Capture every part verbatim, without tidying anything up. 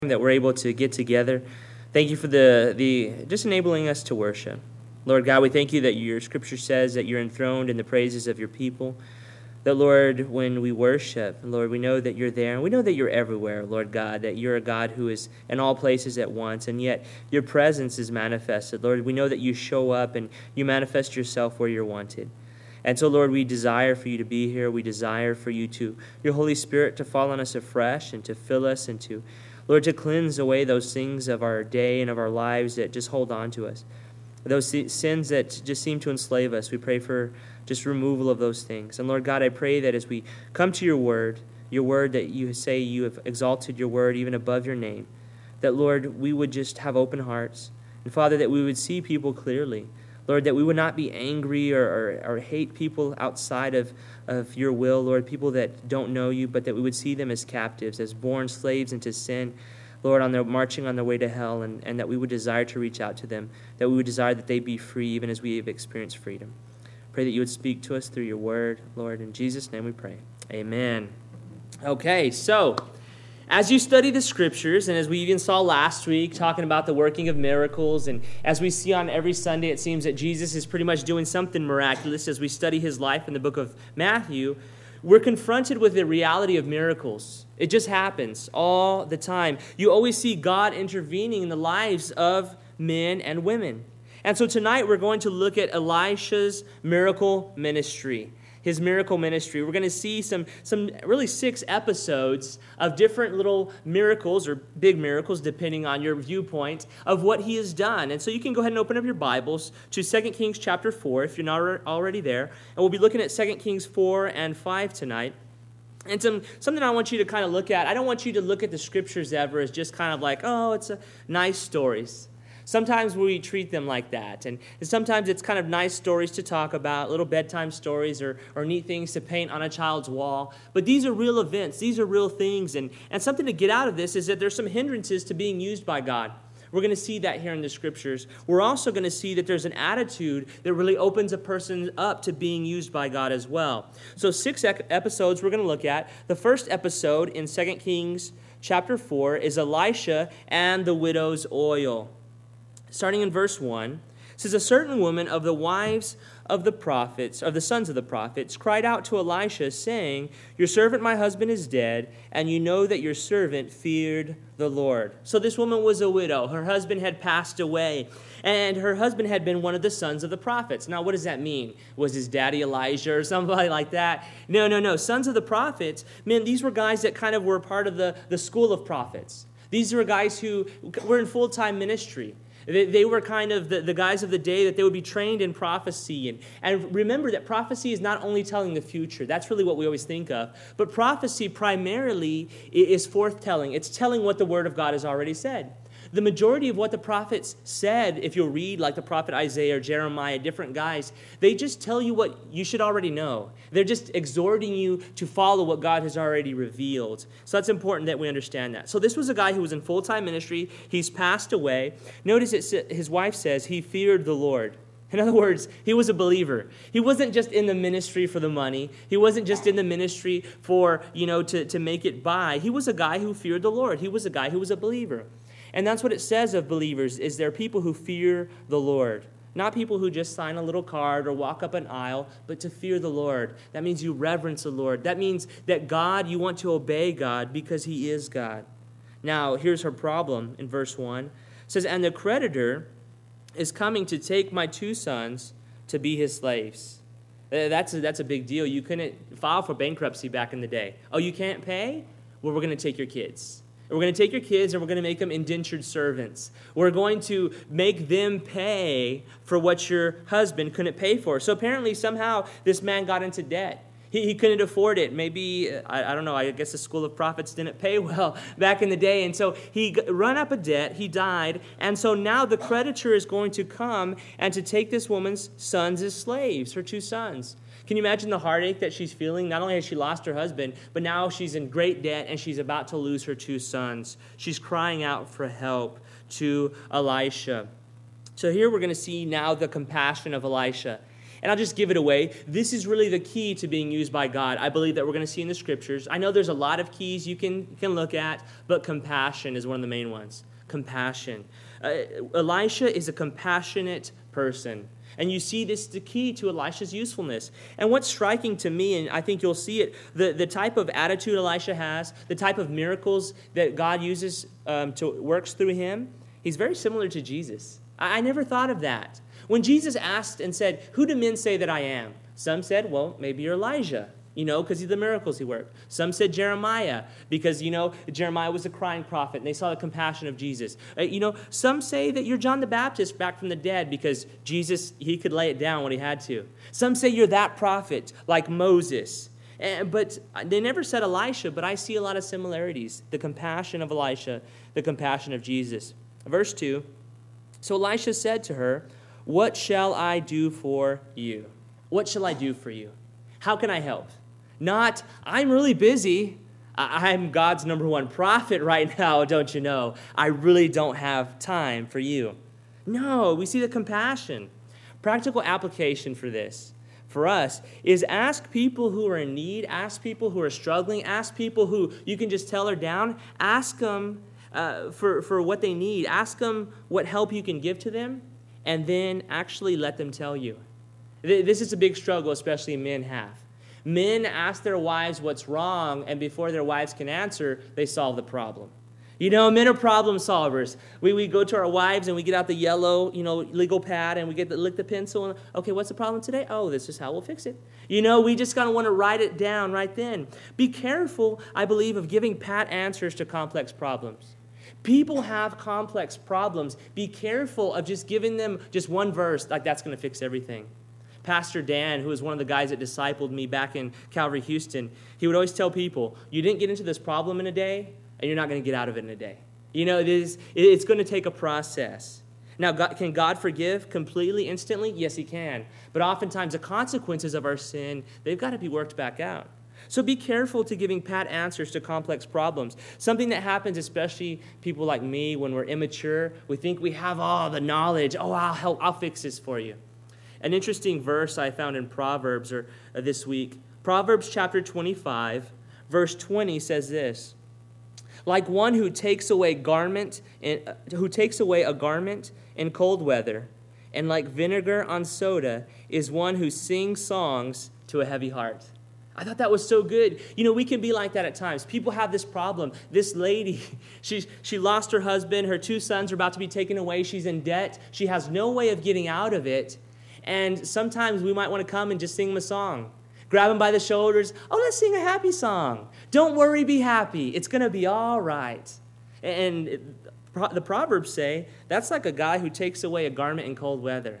that we're able to get together. Thank you for the the just enabling us to worship. Lord God, we thank you that your scripture says that you're enthroned in the praises of your people. That, Lord, when we worship, Lord, we know that you're there. And we know that you're everywhere, Lord God, that you're a God who is in all places at once. And yet your presence is manifested. Lord, we know that you show up and you manifest yourself where you're wanted. And so, Lord, we desire for you to be here. We desire for you to, your Holy Spirit, to fall on us afresh and to fill us and to, Lord, to cleanse away those things of our day and of our lives that just hold on to us. Those sins that just seem to enslave us, we pray for just removal of those things. And Lord God, I pray that as we come to your word, your word that you say you have exalted your word even above your name, that, Lord, we would just have open hearts. And Father, that we would see people clearly. Lord, that we would not be angry or, or, or hate people outside of, of your will, Lord, people that don't know you, but that we would see them as captives, as born slaves into sin, Lord, on their marching on their way to hell, and, and that we would desire to reach out to them, that we would desire that they be free even as we have experienced freedom. Pray that you would speak to us through your word, Lord. In Jesus' name we pray. Amen. Okay, so as you study the scriptures, and as we even saw last week, talking about the working of miracles, and as we see on every Sunday, it seems that Jesus is pretty much doing something miraculous as we study his life in the book of Matthew, we're confronted with the reality of miracles. It just happens all the time. You always see God intervening in the lives of men and women. And so tonight we're going to look at Elisha's miracle ministry. His miracle ministry. We're going to see some, some really six episodes of different little miracles or big miracles, depending on your viewpoint, of what he has done. And so you can go ahead and open up your Bibles to Second Kings chapter four, if you're not already there. And we'll be looking at Second Kings four and five tonight. And some something I want you to kind of look at. I don't want you to look at the scriptures ever as just kind of like, oh, it's a nice stories. Sometimes we treat them like that, and sometimes it's kind of nice stories to talk about, little bedtime stories or, or neat things to paint on a child's wall. But these are real events. These are real things, and, and something to get out of this is that there's some hindrances to being used by God. We're going to see that here in the scriptures. We're also going to see that there's an attitude that really opens a person up to being used by God as well. So six episodes we're going to look at. The first episode in Second Kings chapter four is Elisha and the widow's oil. Starting in verse one, it says, a certain woman of the wives of the prophets, of the sons of the prophets, cried out to Elisha, saying, your servant, my husband, is dead, and you know that your servant feared the Lord. So this woman was a widow. Her husband had passed away, and her husband had been one of the sons of the prophets. Now, what does that mean? Was his daddy Elijah or somebody like that? No, no, no. Sons of the prophets, man, these were guys that kind of were part of the, the school of prophets. These were guys who were in full-time ministry. They, they were kind of the, the guys of the day that they would be trained in prophecy. And, and remember that prophecy is not only telling the future. That's really what we always think of. But prophecy primarily is forthtelling. It's telling what the Word of God has already said. The majority of what the prophets said, if you'll read like the prophet Isaiah or Jeremiah, different guys, they just tell you what you should already know. They're just exhorting you to follow what God has already revealed. So that's important that we understand that. So this was a guy who was in full-time ministry. He's passed away. Notice it, his wife says he feared the Lord. In other words, he was a believer. He wasn't just in the ministry for the money. He wasn't just in the ministry for, you know, to, to make it by. He was a guy who feared the Lord. He was a guy who was a believer. And that's what it says of believers, is they're people who fear the Lord. Not people who just sign a little card or walk up an aisle, but to fear the Lord. That means you reverence the Lord. That means that God, you want to obey God because he is God. Now, here's her problem in verse one. It says, and the creditor is coming to take my two sons to be his slaves. That's a, that's a big deal. You couldn't file for bankruptcy back in the day. Oh, you can't pay? Well, we're going to take your kids. We're going to take your kids and we're going to make them indentured servants. We're going to make them pay for what your husband couldn't pay for. So apparently somehow this man got into debt. He, he couldn't afford it. Maybe, I, I don't know, I guess the school of prophets didn't pay well back in the day. And so he run up a debt, he died. And so now the creditor is going to come and to take this woman's sons as slaves, her two sons. Can you imagine the heartache that she's feeling? Not only has she lost her husband, but now she's in great debt and she's about to lose her two sons. She's crying out for help to Elisha. So here we're going to see now the compassion of Elisha. And I'll just give it away. This is really the key to being used by God. I believe that we're going to see in the scriptures. I know there's a lot of keys you can, you can look at, but compassion is one of the main ones. Compassion. Uh, Elisha is a compassionate person. And you see this the key to Elisha's usefulness. And what's striking to me, and I think you'll see it, the, the type of attitude Elisha has, the type of miracles that God uses um, to works through him, he's very similar to Jesus. I, I never thought of that. When Jesus asked and said, who do men say that I am? Some said, well, maybe you're Elijah, you know, because of the miracles he worked. Some said Jeremiah, because, you know, Jeremiah was a crying prophet, and they saw the compassion of Jesus. Uh, you know, some say that you're John the Baptist back from the dead, because Jesus, he could lay it down when he had to. Some say you're that prophet, like Moses. Uh, but they never said Elisha, but I see a lot of similarities. The compassion of Elisha, the compassion of Jesus. Verse two, so Elisha said to her, what shall I do for you? What shall I do for you? How can I help? Not, I'm really busy. I'm God's number one prophet right now, don't you know? I really don't have time for you. No, we see the compassion. Practical application for this, for us, is ask people who are in need, ask people who are struggling, ask people who you can just tell are down, ask them uh, for, for what they need, ask them what help you can give to them, and then actually let them tell you. This is a big struggle, especially men have. Men ask their wives what's wrong, and before their wives can answer, they solve the problem. You know, men are problem solvers. We we go to our wives and we get out the yellow, you know, legal pad, and we get to lick the pencil. And, okay, what's the problem today? Oh, this is how we'll fix it. You know, we just kind of want to write it down right then. Be careful, I believe, of giving pat answers to complex problems. People have complex problems. Be careful of just giving them just one verse, like that's going to fix everything. Pastor Dan, who was one of the guys that discipled me back in Calvary, Houston, he would always tell people, you didn't get into this problem in a day, and you're not going to get out of it in a day. You know, it is, it's going to take a process. Now, God, can God forgive completely, instantly? Yes, he can. But oftentimes, the consequences of our sin, they've got to be worked back out. So be careful to giving pat answers to complex problems. Something that happens, especially people like me, when we're immature, we think we have all the knowledge. Oh, I'll help, I'll fix this for you. An interesting verse I found in Proverbs or uh, this week. Proverbs chapter twenty-five, verse twenty says this: like one who takes away garment, in, uh, who takes away a garment in cold weather, and like vinegar on soda is one who sings songs to a heavy heart. I thought that was so good. You know, we can be like that at times. People have this problem. This lady, she, she lost her husband. Her two sons are about to be taken away. She's in debt. She has no way of getting out of it. And sometimes we might want to come and just sing them a song. Grab them by the shoulders. Oh, let's sing a happy song. Don't worry, be happy. It's going to be all right. And it, the Proverbs say that's like a guy who takes away a garment in cold weather.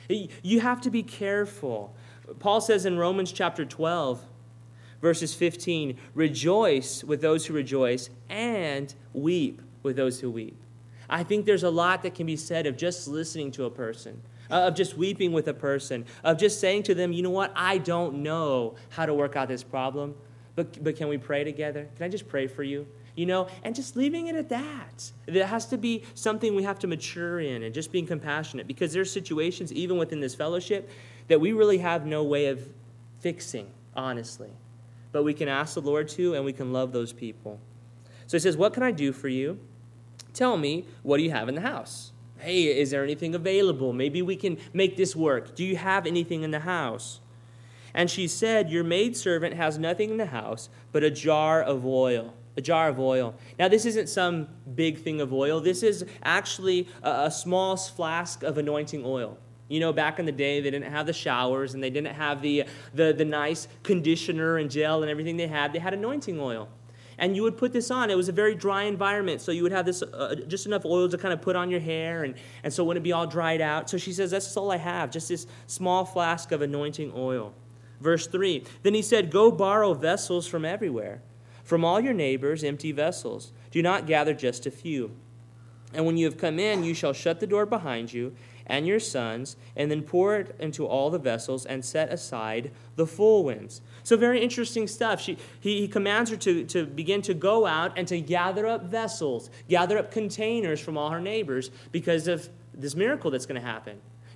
You have to be careful. Paul says in Romans chapter twelve, verses fifteen, rejoice with those who rejoice and weep with those who weep. I think there's a lot that can be said of just listening to a person, of just weeping with a person, of just saying to them, you know what, I don't know how to work out this problem, but, but can we pray together? Can I just pray for you? You know, and just leaving it at that. There has to be something we have to mature in, and just being compassionate, because there's situations, even within this fellowship, that we really have no way of fixing, honestly. But we can ask the Lord to, and we can love those people. So he says, what can I do for you? Tell me, what do you have in the house? Hey, is there anything available? Maybe we can make this work. Do you have anything in the house? And she said, your maidservant has nothing in the house but a jar of oil. A jar of oil. Now, this isn't some big thing of oil. This is actually a, a small flask of anointing oil. You know, back in the day, they didn't have the showers, and they didn't have the, the, the nice conditioner and gel and everything they had. They had anointing oil. And you would put this on. It was a very dry environment, so you would have this uh, just enough oil to kind of put on your hair, and, and so it wouldn't be all dried out. So she says, that's all I have, just this small flask of anointing oil. Verse three, then he said, go borrow vessels from everywhere, from all your neighbors, empty vessels. Do not gather just a few. And when you have come in, you shall shut the door behind you and your sons, and then pour it into all the vessels and set aside the full ones. So very interesting stuff. She, he, he commands her to, to begin to go out and to gather up vessels, gather up containers from all her neighbors because of this miracle that's going to happen.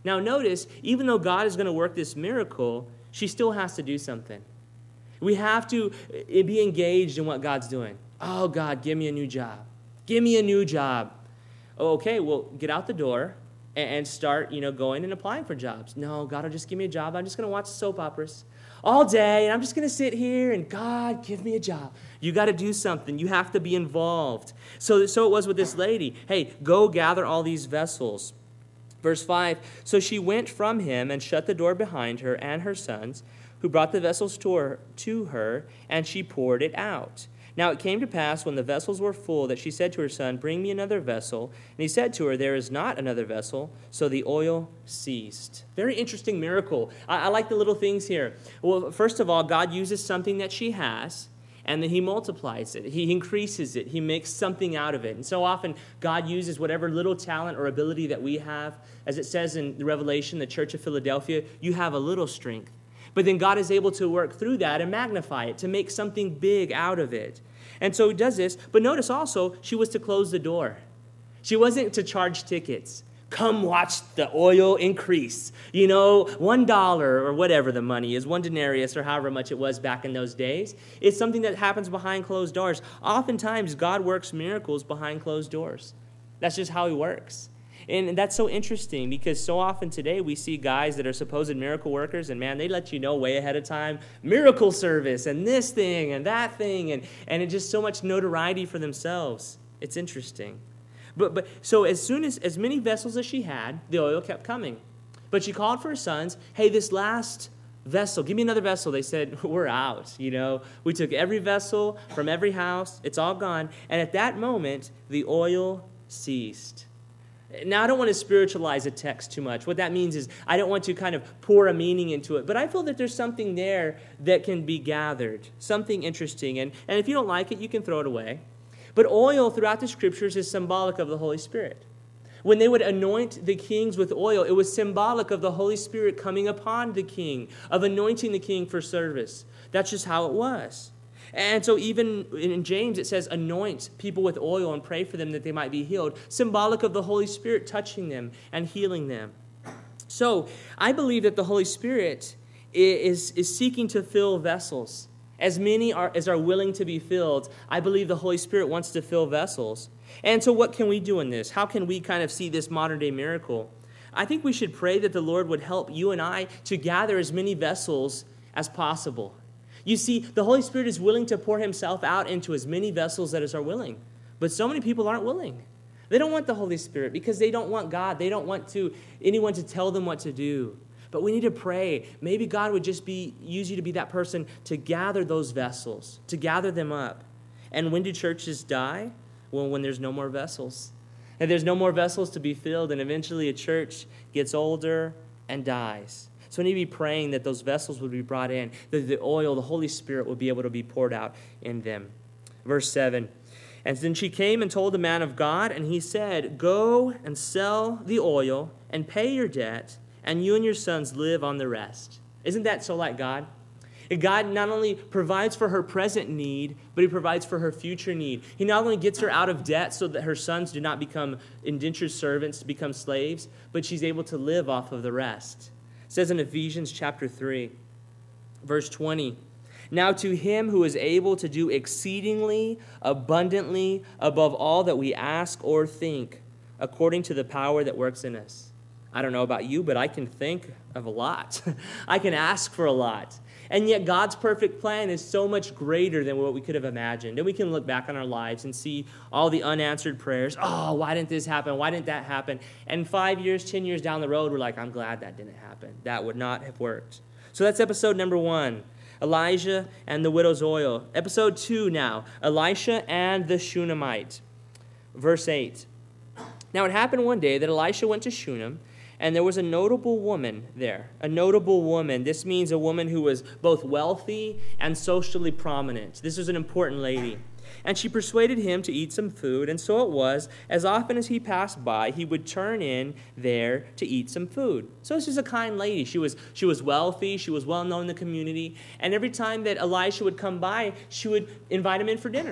Now notice, even though God is going to work this miracle, she still has to do something. We have to be engaged in what God's doing. Oh, God, give me a new job. Give me a new job. Okay, well, get out the door and start, you know, going and applying for jobs. No, God will just give me a job. I'm just going to watch soap operas all day, and I'm just going to sit here, and God, give me a job. You got to do something. You have to be involved. So, so it was with this lady. Hey, go gather all these vessels. Verse five, so she went from him and shut the door behind her and her sons, who brought the vessels to her, to her, and she poured it out. Now it came to pass, when the vessels were full, that she said to her son, bring me another vessel. And he said to her, there is not another vessel. So the oil ceased. Very interesting miracle. I, I like the little things here. Well, first of all, God uses something that she has, and then he multiplies it. He increases it. He makes something out of it. And so often, God uses whatever little talent or ability that we have. As it says in the Revelation, the Church of Philadelphia, you have a little strength. But then God is able to work through that and magnify it, to make something big out of it. And so he does this. But notice also, she was to close the door. She wasn't to charge tickets. Come watch the oil increase. You know, one dollar or whatever the money is, one denarius or however much it was back in those days. It's something that happens behind closed doors. Oftentimes, God works miracles behind closed doors. That's just how he works. And that's so interesting, because so often today we see guys that are supposed miracle workers, and man, they let you know way ahead of time, miracle service and this thing and that thing, and, and it's just so much notoriety for themselves. It's interesting. But but so as soon as, as many vessels as she had, the oil kept coming. But she called for her sons, hey, this last vessel, give me another vessel. They said, we're out, you know. We took every vessel from every house. It's all gone. And at that moment, the oil ceased. Now, I don't want to spiritualize a text too much. What that means is I don't want to kind of pour a meaning into it, but I feel that there's something there that can be gathered, something interesting. And, and if you don't like it, you can throw it away. But oil throughout the Scriptures is symbolic of the Holy Spirit. When they would anoint the kings with oil, it was symbolic of the Holy Spirit coming upon the king, of anointing the king for service. That's just how it was. And so even in James, it says, anoint people with oil and pray for them that they might be healed, symbolic of the Holy Spirit touching them and healing them. So I believe that the Holy Spirit is, is seeking to fill vessels. As many are, as are willing to be filled, I believe the Holy Spirit wants to fill vessels. And so what can we do in this? How can we kind of see this modern-day miracle? I think we should pray that the Lord would help you and I to gather as many vessels as possible. You see, the Holy Spirit is willing to pour himself out into as many vessels as are willing. But so many people aren't willing. They don't want the Holy Spirit because they don't want God. They don't want to anyone to tell them what to do. But we need to pray. Maybe God would just be use you to be that person to gather those vessels, to gather them up. And when do churches die? Well, when there's no more vessels. And there's no more vessels to be filled, and eventually a church gets older and dies. So we need to be praying that those vessels would be brought in, that the oil, the Holy Spirit, would be able to be poured out in them. Verse seven, and then she came and told the man of God, and he said, go and sell the oil and pay your debt, and you and your sons live on the rest. Isn't that so like God? God not only provides for her present need, but he provides for her future need. He not only gets her out of debt so that her sons do not become indentured servants, to become slaves, but she's able to live off of the rest. It says in Ephesians chapter three, verse twenty, now to him who is able to do exceedingly abundantly above all that we ask or think, according to the power that works in us. I don't know about you, but I can think of a lot. I can ask for a lot. And yet God's perfect plan is so much greater than what we could have imagined. And we can look back on our lives and see all the unanswered prayers. Oh, why didn't this happen? Why didn't that happen? And five years, ten years down the road, we're like, I'm glad that didn't happen. That would not have worked. So that's episode number one, Elijah and the widow's oil. Episode two now, Elisha and the Shunammite. Verse eight. Now it happened one day that Elisha went to Shunem, and there was a notable woman there. A notable woman. This means a woman who was both wealthy and socially prominent. This was an important lady. And she persuaded him to eat some food, and so it was, as often as he passed by, he would turn in there to eat some food. So this was a kind lady. She was, she was wealthy, she was well known in the community, and every time that Elisha would come by, she would invite him in for dinner.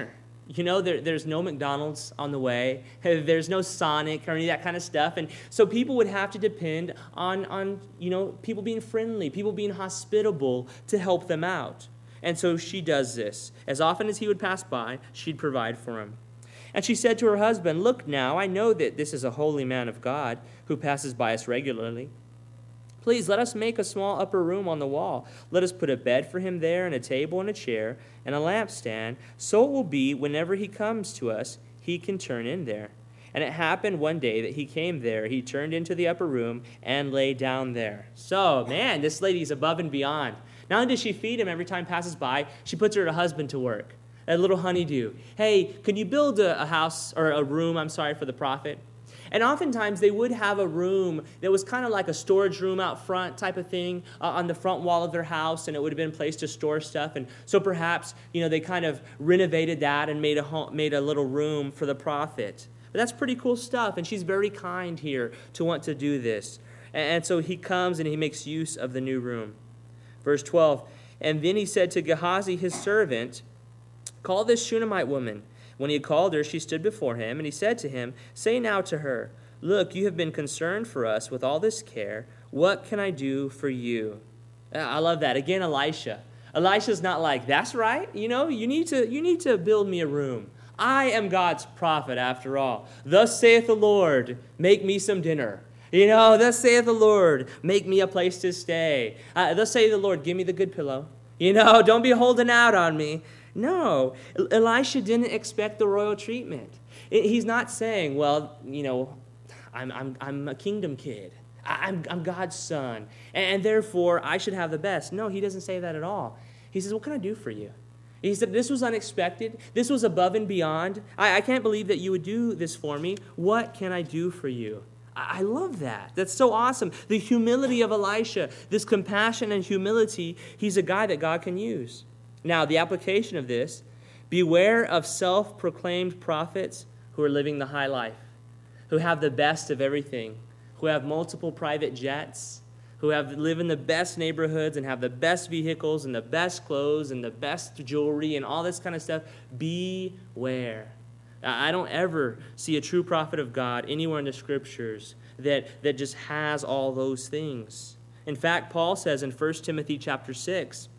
You know, there, there's no McDonald's on the way. There's no Sonic or any of that kind of stuff. And so people would have to depend on, on, you know, people being friendly, people being hospitable to help them out. And so she does this. As often as he would pass by, she'd provide for him. And she said to her husband, "Look now, I know that this is a holy man of God who passes by us regularly. Please let us make a small upper room on the wall. Let us put a bed for him there, and a table and a chair, and a lampstand. So it will be, whenever he comes to us, he can turn in there." And it happened one day that he came there. He turned into the upper room and lay down there. So, man, this lady's above and beyond. Not only does she feed him every time he passes by, she puts her husband to work. A little honeydew. "Hey, can you build a, a house, or a room, I'm sorry, for the prophet?" And oftentimes they would have a room that was kind of like a storage room out front type of thing uh, on the front wall of their house, and it would have been a place to store stuff. And so perhaps, you know, they kind of renovated that and made a home, made a little room for the prophet. But that's pretty cool stuff, and she's very kind here to want to do this. And, and so he comes and he makes use of the new room. Verse twelve, "And then he said to Gehazi, his servant, 'Call this Shunammite woman.' When he had called her, she stood before him, and he said to him, 'Say now to her, Look, you have been concerned for us with all this care. What can I do for you?'" I love that. Again, Elisha. Elisha's not like, "That's right. You know, you need to, you need to build me a room. I am God's prophet after all. Thus saith the Lord, make me some dinner. You know, thus saith the Lord, make me a place to stay. Uh, thus saith the Lord, give me the good pillow. You know, don't be holding out on me." No, Elisha didn't expect the royal treatment. He's not saying, "Well, you know, I'm I'm I'm a kingdom kid. I'm I'm God's son, and therefore I should have the best." No, he doesn't say that at all. He says, "What can I do for you?" He said, "This was unexpected. This was above and beyond. I, I can't believe that you would do this for me. What can I do for you?" I love that. That's so awesome. The humility of Elisha, this compassion and humility, he's a guy that God can use. Now, the application of this, beware of self-proclaimed prophets who are living the high life, who have the best of everything, who have multiple private jets, who have live in the best neighborhoods and have the best vehicles and the best clothes and the best jewelry and all this kind of stuff. Beware. I don't ever see a true prophet of God anywhere in the Scriptures that, that just has all those things. In fact, Paul says in First Timothy chapter six,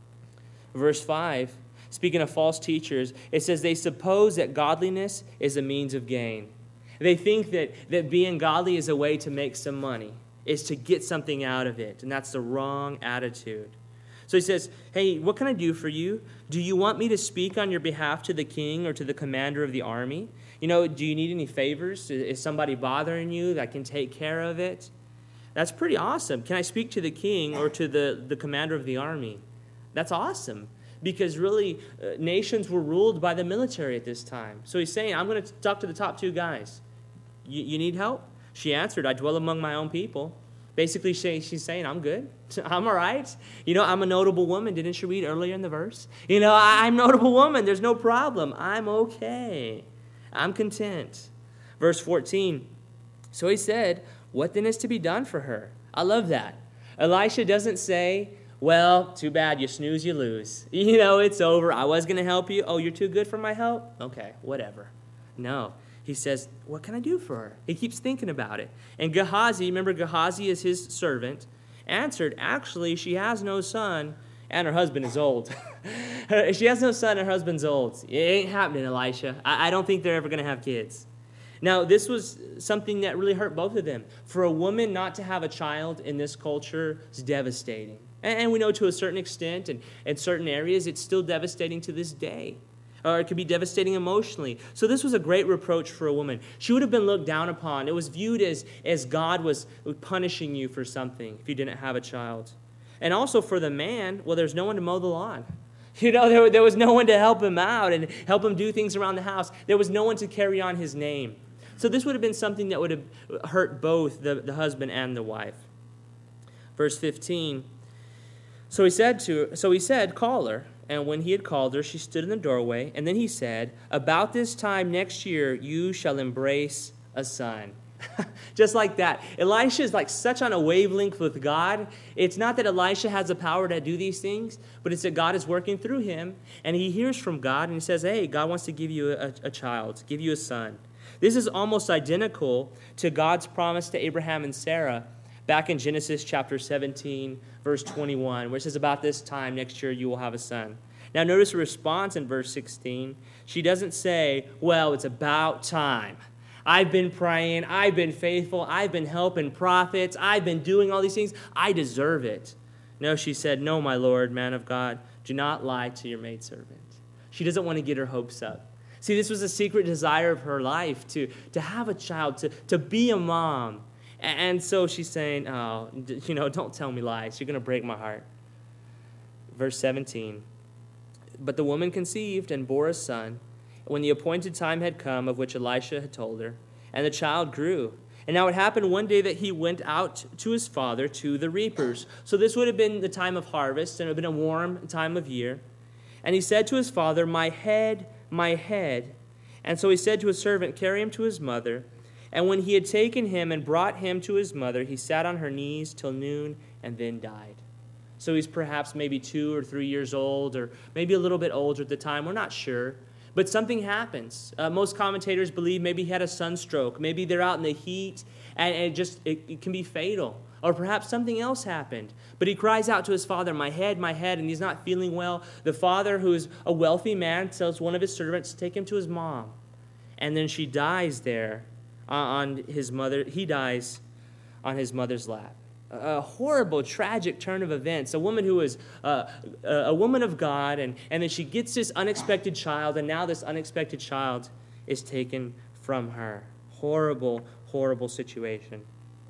verse five, speaking of false teachers, it says they suppose that godliness is a means of gain. They think that, that being godly is a way to make some money, is to get something out of it, and that's the wrong attitude. So he says, "Hey, what can I do for you? Do you want me to speak on your behalf to the king or to the commander of the army? You know, do you need any favors? Is somebody bothering you that can take care of it?" That's pretty awesome. "Can I speak to the king or to the, the commander of the army?" That's awesome, because really uh, nations were ruled by the military at this time. So he's saying, "I'm going to talk to the top two guys. You, you need help?" She answered, "I dwell among my own people." Basically, she, she's saying, "I'm good. I'm all right. You know, I'm a notable woman." Didn't she read earlier in the verse? You know, I'm a notable woman. There's no problem. I'm okay. I'm content. Verse fourteen, so he said, "What then is to be done for her?" I love that. Elisha doesn't say, "Well, too bad. You snooze, you lose. You know, it's over. I was going to help you. Oh, you're too good for my help? Okay, whatever." No. He says, "What can I do for her?" He keeps thinking about it. And Gehazi, remember Gehazi is his servant, answered, "Actually, she has no son, and her husband is old." She has no son, and her husband's old. It ain't happening, Elisha. I, I don't think they're ever going to have kids. Now, this was something that really hurt both of them. For a woman not to have a child in this culture is devastating. And, and we know to a certain extent, and in certain areas, it's still devastating to this day. Or it could be devastating emotionally. So this was a great reproach for a woman. She would have been looked down upon. It was viewed as, as God was punishing you for something if you didn't have a child. And also for the man, well, there's no one to mow the lawn. You know, there, there was no one to help him out and help him do things around the house. There was no one to carry on his name. So this would have been something that would have hurt both the, the husband and the wife. Verse fifteen, so he said to so he said, "Call her." And when he had called her, she stood in the doorway. And then he said, "About this time next year, you shall embrace a son." Just like that. Elisha is like such on a wavelength with God. It's not that Elisha has the power to do these things, but it's that God is working through him, and he hears from God, and he says, hey, God wants to give you a, a child, give you a son. This is almost identical to God's promise to Abraham and Sarah back in Genesis chapter seventeen, verse twenty-one, where it says, about this time next year you will have a son. Now notice the response in verse sixteen. She doesn't say, well, it's about time. I've been praying, I've been faithful, I've been helping prophets, I've been doing all these things, I deserve it. No, she said, no, my Lord, man of God, do not lie to your maidservant. She doesn't want to get her hopes up. See, this was a secret desire of her life, to, to have a child, to, to be a mom. And so she's saying, oh, you know, don't tell me lies, you're going to break my heart. Verse seventeen, but the woman conceived and bore a son, when the appointed time had come of which Elisha had told her, and the child grew. And now it happened one day that he went out to his father to the reapers. So this would have been the time of harvest, and it would have been a warm time of year. And he said to his father, my head, my head. And so he said to his servant, carry him to his mother. And when he had taken him and brought him to his mother, he sat on her knees till noon and then died. So he's perhaps maybe two or three years old, or maybe a little bit older at the time. We're not sure. But something happens. Uh, most commentators believe maybe he had a sunstroke. Maybe they're out in the heat, and, and it just it, it can be fatal. Or perhaps something else happened. But he cries out to his father, my head, my head, and he's not feeling well. The father, who is a wealthy man, tells one of his servants to take him to his mom. And then she dies there on his mother. He dies on his mother's lap. A horrible, tragic turn of events. A woman who is uh, a woman of God, and, and then she gets this unexpected child, and now this unexpected child is taken from her. Horrible, horrible situation.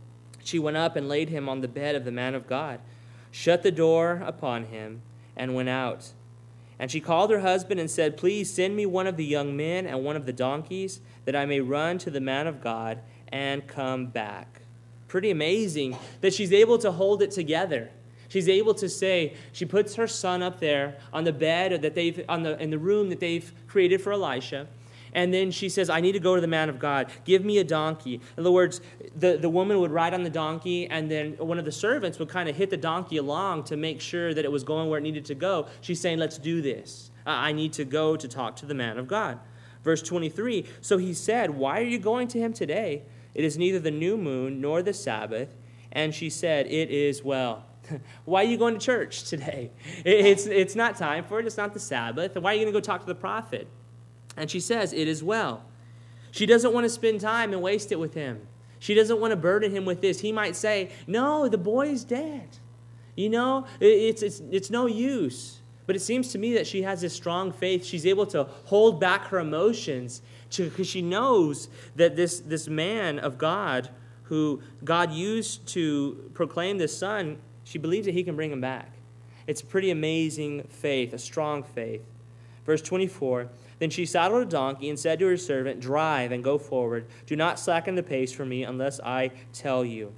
She went up and laid him on the bed of the man of God, shut the door upon him, and went out. And she called her husband and said, please send me one of the young men and one of the donkeys, that I may run to the man of God and come back. Pretty amazing that she's able to hold it together. She's able to say, she puts her son up there on the bed that they've on the in the room that they've created for Elisha. And then she says, I need to go to the man of God. Give me a donkey. In other words, the, the woman would ride on the donkey, and then one of the servants would kind of hit the donkey along to make sure that it was going where it needed to go. She's saying, let's do this. I need to go to talk to the man of God. Verse twenty-three, so he said, why are you going to him today? It is neither the new moon nor the Sabbath. And she said, it is well. Why are you going to church today? It's, it's not time for it. It's not the Sabbath. Why are you going to go talk to the prophet? And she says, it is well. She doesn't want to spend time and waste it with him. She doesn't want to burden him with this. He might say, no, the boy is dead. You know, it's, it's, it's no use. But it seems to me that she has this strong faith. She's able to hold back her emotions because she knows that this, this man of God who God used to proclaim this son, she believes that he can bring him back. It's pretty amazing faith, a strong faith. Verse twenty-four, then she saddled a donkey and said to her servant, drive and go forward. Do not slacken the pace for me unless I tell you.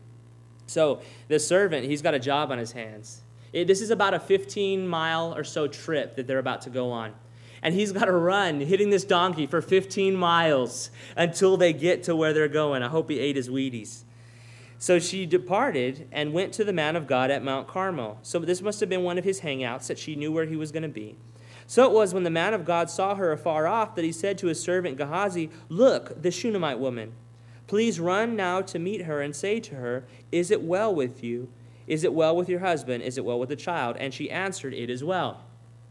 So the servant, he's got a job on his hands. It, this is about a fifteen mile or so trip that they're about to go on. And he's got to run, hitting this donkey for fifteen miles until they get to where they're going. I hope he ate his Wheaties. So she departed and went to the man of God at Mount Carmel. So this must have been one of his hangouts, that she knew where he was going to be. So it was when the man of God saw her afar off that he said to his servant Gehazi, look, the Shunammite woman. Please run now to meet her and say to her, is it well with you? Is it well with your husband? Is it well with the child? And she answered, it is well.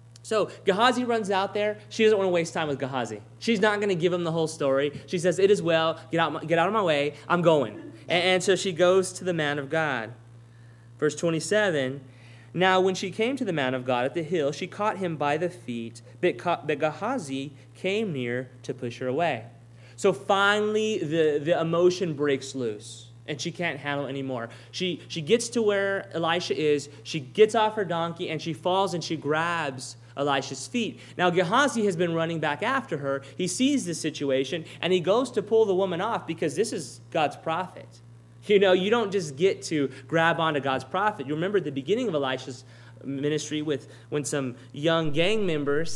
So Gehazi runs out there. She doesn't want to waste time with Gehazi. She's not going to give him the whole story. She says, it is well. Get out, get out of my way. I'm going. And, and so she goes to the man of God. Verse twenty-seven, now when she came to the man of God at the hill, she caught him by the feet, but, but Gehazi came near to push her away. So finally the, the emotion breaks loose. And she can't handle it anymore. She, she gets to where Elisha is. She gets off her donkey, and she falls, and she grabs Elisha's feet. Now, Gehazi has been running back after her. He sees this situation, and he goes to pull the woman off because this is God's prophet. You know, you don't just get to grab onto God's prophet. You remember the beginning of Elisha's ministry with when some young gang members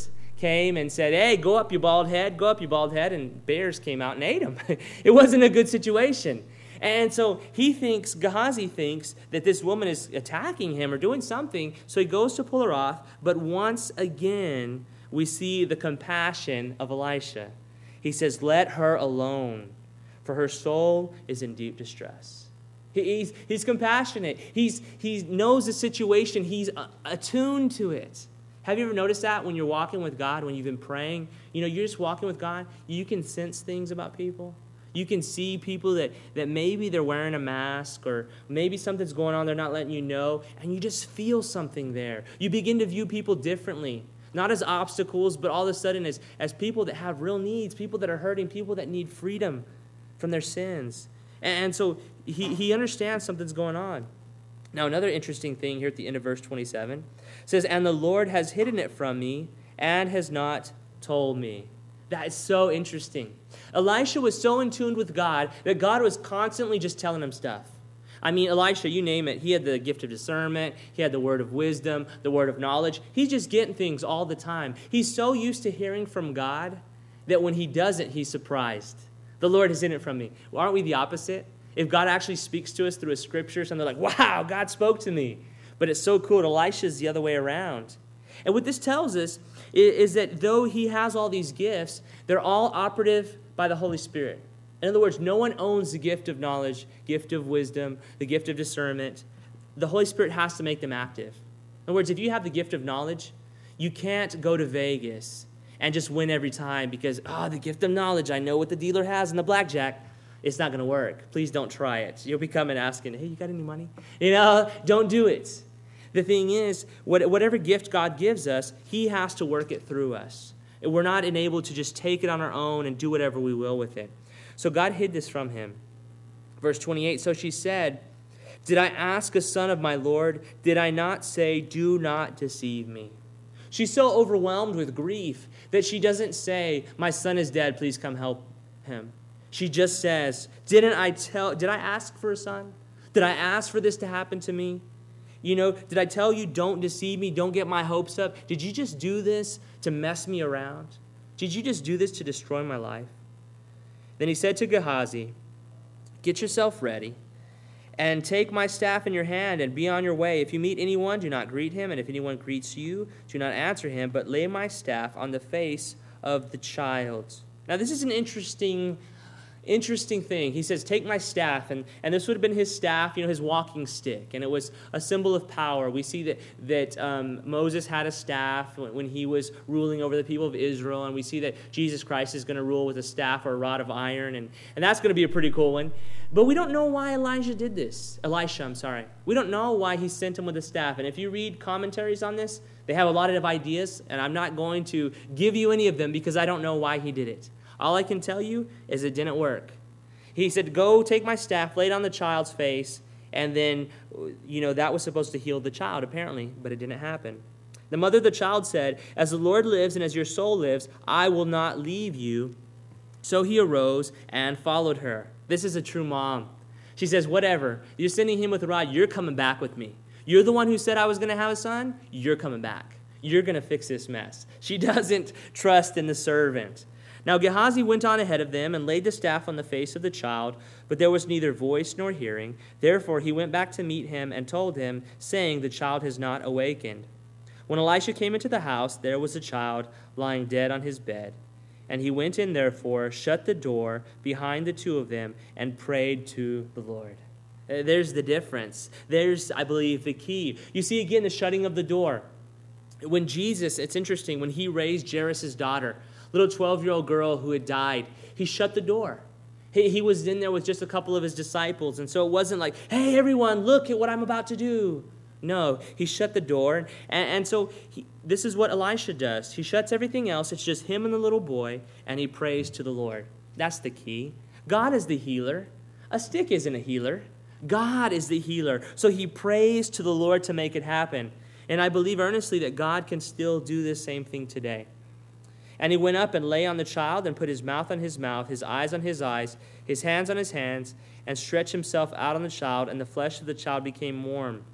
came and said, hey, go up, you bald head, go up, you bald head, and bears came out and ate him. It wasn't a good situation. And so he thinks, Gehazi thinks, that this woman is attacking him or doing something, so he goes to pull her off, but once again, we see the compassion of Elisha. He says, let her alone, for her soul is in deep distress. He's, he's compassionate. He's, he knows the situation. He's attuned to it. Have you ever noticed that when you're walking with God, when you've been praying? You know, you're just walking with God, you can sense things about people. You can see people that, that maybe they're wearing a mask or maybe something's going on, they're not letting you know, and you just feel something there. You begin to view people differently, not as obstacles, but all of a sudden as, as people that have real needs, people that are hurting, people that need freedom from their sins. And, and so he, he understands something's going on. Now, another interesting thing here at the end of verse twenty-seven says, and the Lord has hidden it from me and has not told me. That is so interesting. Elisha was so in tune with God that God was constantly just telling him stuff. I mean, Elisha, you name it, he had the gift of discernment, he had the word of wisdom, the word of knowledge. He's just getting things all the time. He's so used to hearing from God that when he doesn't, he's surprised. The Lord has hidden it from me. Well, aren't we the opposite? If God actually speaks to us through his scriptures, and they're like, wow, God spoke to me. But it's so cool. Elisha's the other way around. And what this tells us is, is that though he has all these gifts, they're all operative by the Holy Spirit. In other words, no one owns the gift of knowledge, gift of wisdom, the gift of discernment. The Holy Spirit has to make them active. In other words, if you have the gift of knowledge, you can't go to Vegas and just win every time because, oh, the gift of knowledge, I know what the dealer has in the blackjack. It's not going to work. Please don't try it. You'll be coming asking, hey, you got any money? You know, don't do it. The thing is, whatever gift God gives us, he has to work it through us. We're not enabled to just take it on our own and do whatever we will with it. So God hid this from him. Verse twenty-eight, so she said, did I ask a son of my Lord? Did I not say, do not deceive me? She's so overwhelmed with grief that she doesn't say, my son is dead, please come help him. She just says, didn't I tell, did I ask for a son? Did I ask for this to happen to me? You know, did I tell you don't deceive me, don't get my hopes up? Did you just do this to mess me around? Did you just do this to destroy my life? Then he said to Gehazi, get yourself ready and take my staff in your hand and be on your way. If you meet anyone, do not greet him, and if anyone greets you, do not answer him, but lay my staff on the face of the child. Now, this is an interesting Interesting thing. He says, take my staff. And, and this would have been his staff, you know, his walking stick. And it was a symbol of power. We see that, that um, Moses had a staff when, when he was ruling over the people of Israel. And we see that Jesus Christ is going to rule with a staff or a rod of iron. And, and that's going to be a pretty cool one. But we don't know why Elijah did this. Elisha, I'm sorry. We don't know why he sent him with a staff. And if you read commentaries on this, they have a lot of ideas. And I'm not going to give you any of them because I don't know why he did it. All I can tell you is it didn't work. He said, go take my staff, lay it on the child's face, and then, you know, that was supposed to heal the child, apparently, but it didn't happen. The mother of the child said, as the Lord lives and as your soul lives, I will not leave you. So he arose and followed her. This is a true mom. She says, whatever, you're sending him with a rod, you're coming back with me. You're the one who said I was going to have a son, you're coming back. You're going to fix this mess. She doesn't trust in the servant. Now Gehazi went on ahead of them and laid the staff on the face of the child, but there was neither voice nor hearing. Therefore he went back to meet him and told him, saying, the child has not awakened. When Elisha came into the house, there was the child lying dead on his bed. And he went in, therefore, shut the door behind the two of them, and prayed to the Lord. There's the difference. There's, I believe, the key. You see, again, the shutting of the door. When Jesus, it's interesting, when he raised Jairus' daughter, little twelve-year-old girl who had died, he shut the door. He, he was in there with just a couple of his disciples, and so it wasn't like, hey, everyone, look at what I'm about to do. No, he shut the door, and, and so he, this is what Elisha does. He shuts everything else. It's just him and the little boy, and he prays to the Lord. That's the key. God is the healer. A stick isn't a healer. God is the healer. So he prays to the Lord to make it happen. And I believe earnestly that God can still do this same thing today. And he went up and lay on the child and put his mouth on his mouth, his eyes on his eyes, his hands on his hands, and stretched himself out on the child, and the flesh of the child became warm.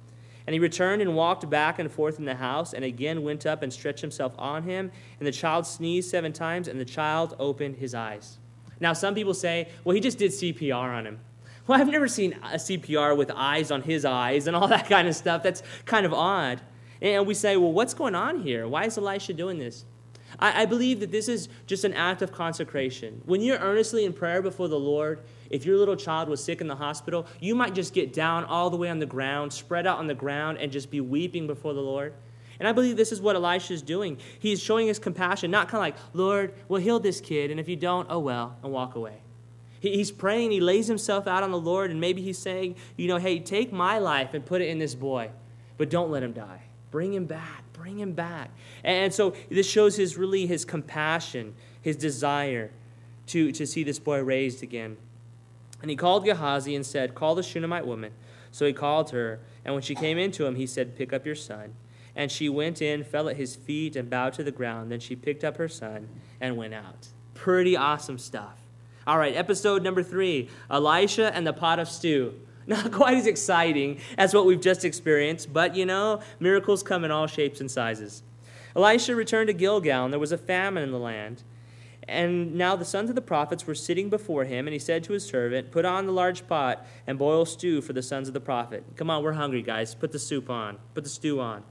And he returned and walked back and forth in the house, and again went up and stretched himself on him. And the child sneezed seven times, and the child opened his eyes. Now, some people say, well, he just did C P R on him. Well, I've never seen a C P R with eyes on his eyes and all that kind of stuff. That's kind of odd. And we say, well, what's going on here? Why is Elisha doing this? I, I believe that this is just an act of consecration. When you're earnestly in prayer before the Lord, if your little child was sick in the hospital, you might just get down all the way on the ground, spread out on the ground, and just be weeping before the Lord. And I believe this is what Elisha is doing. He's showing his compassion, not kind of like, Lord, well, heal this kid, and if you don't, oh well, and walk away. He, he's praying, he lays himself out on the Lord, and maybe he's saying, you know, hey, take my life and put it in this boy, but don't let him die. Bring him back, bring him back. And so this shows his really his compassion, his desire to, to see this boy raised again. And he called Gehazi and said, call the Shunammite woman. So he called her, and when she came into him, he said, pick up your son. And she went in, fell at his feet, and bowed to the ground. Then she picked up her son and went out. Pretty awesome stuff. All right, episode number three, Elisha and the pot of stew. Not quite as exciting as what we've just experienced, but, you know, miracles come in all shapes and sizes. Elisha returned to Gilgal, and there was a famine in the land. And now the sons of the prophets were sitting before him, and he said to his servant, put on the large pot and boil stew for the sons of the prophet. Come on, we're hungry, guys. Put the soup on. Put the stew on.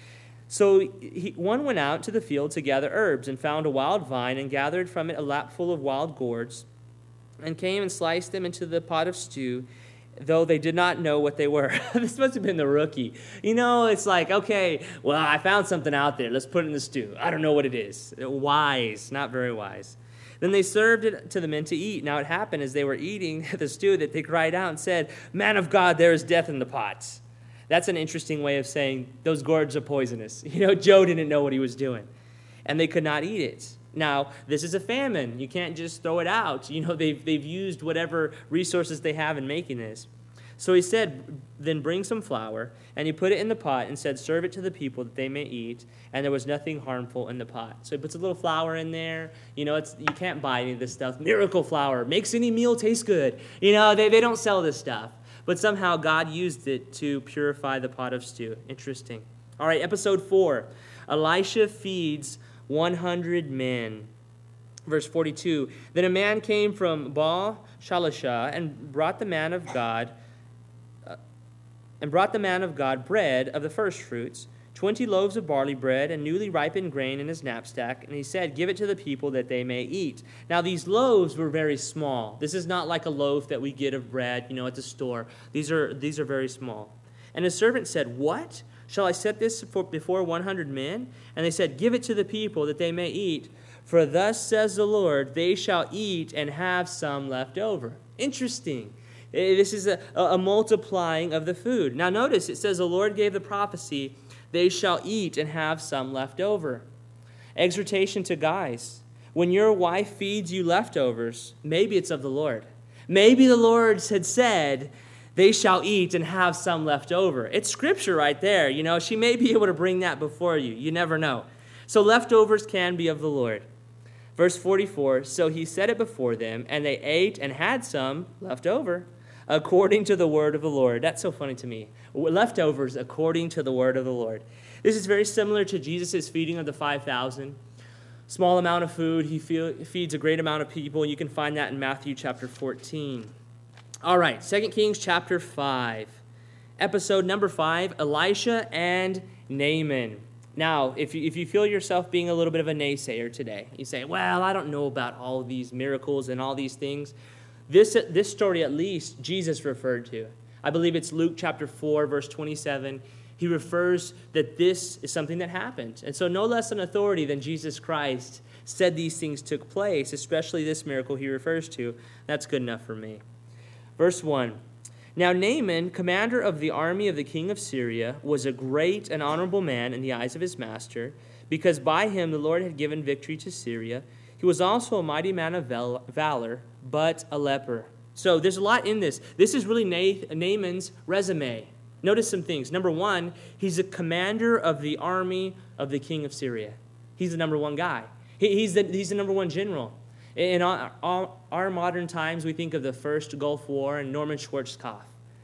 So he, one went out to the field to gather herbs and found a wild vine and gathered from it a lapful of wild gourds and came and sliced them into the pot of stew, though they did not know what they were. This must have been the rookie. You know, it's like, okay, well, I found something out there. Let's put it in the stew. I don't know what it is. Wise, not very wise. Then they served it to the men to eat. Now it happened as they were eating the stew that they cried out and said, man of God, there is death in the pot. That's an interesting way of saying those gourds are poisonous. You know, Joe didn't know what he was doing. And they could not eat it. Now, this is a famine. You can't just throw it out. You know, they've, they've used whatever resources they have in making this. So he said, then bring some flour, and he put it in the pot and said, serve it to the people that they may eat, and there was nothing harmful in the pot. So he puts a little flour in there. You know, it's you can't buy any of this stuff. Miracle flour makes any meal taste good. You know, they, they don't sell this stuff. But somehow God used it to purify the pot of stew. Interesting. All right, episode four. Elisha feeds one hundred men. Verse forty-two. Then a man came from Baal Shalisha and brought the man of God uh, and brought the man of God bread of the first fruits, twenty loaves of barley bread and newly ripened grain in his knapsack, and he said, give it to the people that they may eat. Now these loaves were very small. This is not like a loaf that we get of bread, you know, at the store. These are these are very small. And his servant said, what? Shall I set this for, before one hundred men? And they said, give it to the people that they may eat. For thus says the Lord, they shall eat and have some left over. Interesting. This is a, a multiplying of the food. Now notice, it says the Lord gave the prophecy, they shall eat and have some left over. Exhortation to guys. When your wife feeds you leftovers, maybe it's of the Lord. Maybe the Lord had said, they shall eat and have some left over. It's scripture right there. You know, she may be able to bring that before you. You never know. So leftovers can be of the Lord. Verse forty-four, so he set it before them, and they ate and had some left over, according to the word of the Lord. That's so funny to me. Leftovers according to the word of the Lord. This is very similar to Jesus' feeding of the five thousand. Small amount of food. He feeds a great amount of people. You can find that in Matthew chapter fourteen. All right, Second Kings chapter five. Episode number five, Elisha and Naaman. Now, if you, if you feel yourself being a little bit of a naysayer today, you say, well, I don't know about all these miracles and all these things. This, this story, at least, Jesus referred to. I believe it's Luke chapter four, verse twenty-seven. He refers that this is something that happened. And so no less an authority than Jesus Christ said these things took place, especially this miracle he refers to. That's good enough for me. Verse one. Now Naaman, commander of the army of the king of Syria, was a great and honorable man in the eyes of his master, because by him the Lord had given victory to Syria. He was also a mighty man of valor, but a leper. So there's a lot in this. This is really Naaman's resume. Notice some things. Number one, he's a commander of the army of the king of Syria. He's the number one guy. He's the, he's the number one general. In our, our modern times, we think of the First Gulf War and Norman Schwarzkopf.